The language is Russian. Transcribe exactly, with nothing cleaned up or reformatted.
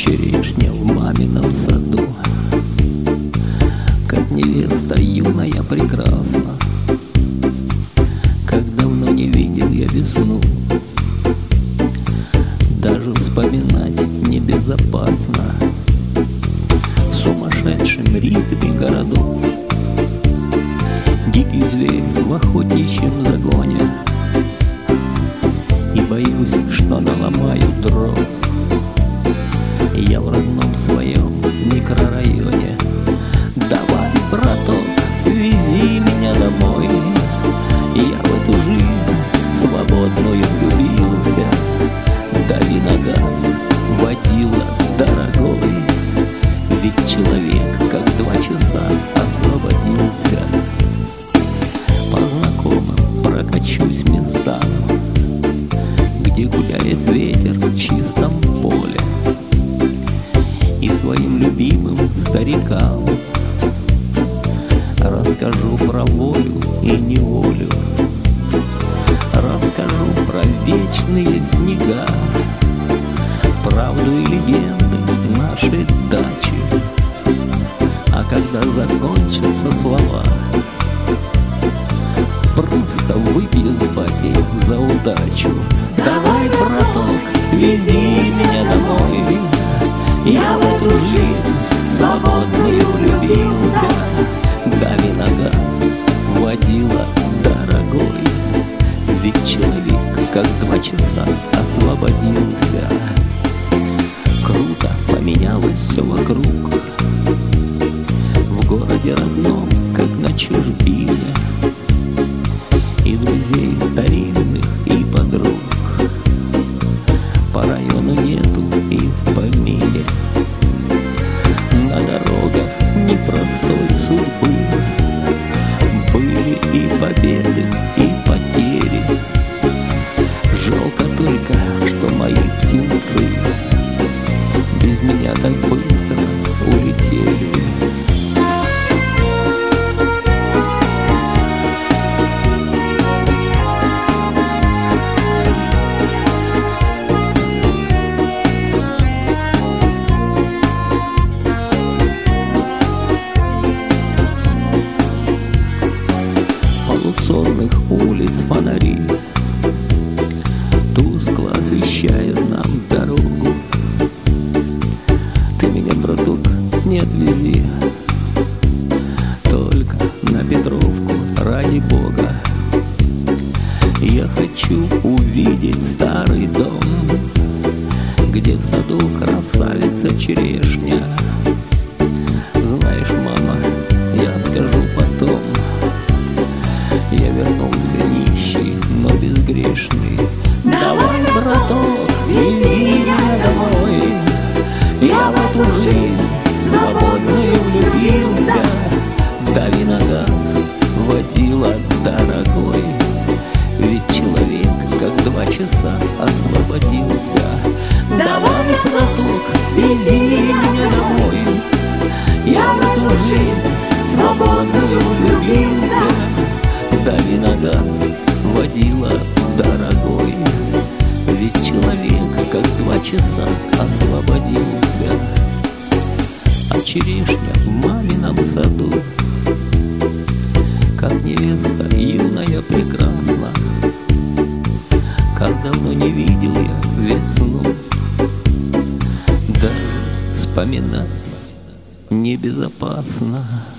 черешня в мамином саду, как невеста юная прекрасна. Как давно не видел я весну, даже вспоминать небезопасно. В сумасшедшем ритме городов дикий зверь в охотничьем загоне, и боюсь, что наломаю дров я в родном своем микрорайоне. Давай, браток, вези меня домой, я в эту жизнь свободную влюбился. Дави на газ, водила дорогой, ведь человек как два часа освободился. По знакомым прокачусь местам, где гуляет ветер в чистом поле, и своим любимым старикам расскажу про волю и неволю, расскажу про вечные снега, правду и легенды нашей дачи. А когда закончатся слова, просто выпью с батей за удачу. Давай, браток, вези меня домой, я в эту жизнь свободную влюбился. Дави на газ, водила дорогой, ведь человек как два часа освободился. Круто поменялось все вокруг, в городе родном, как на чужбине, и друзей старинных, и подруг по району нету и в помине. На дорогах непростой судьбы были и победы, и потери. Жалко только, что мои птенцы без меня так быстро улетели. Полусонных улиц фонари тускло освещают нам дорогу. Ты меня, браток, не отвези, только на Петровку, ради Бога. Я хочу увидеть старый дом, где в саду красавица черешня. Знаешь, мама, я скажу потом, я вернулся нищий, но безгрешный. Давай, браток, вези меня домой, я в эту жизнь свободную влюбился. Дави на газ, водила дорогой, ведь человек как два часа освободился. Давай, браток, вези меня домой, я в эту жизнь свободную влюбился. Дави на газ, водила дорогой, ведь человек как два часа освободился. А черешня в мамином саду, как невеста юная прекрасна. Как давно не видел я весну, даже вспоминать небезопасно.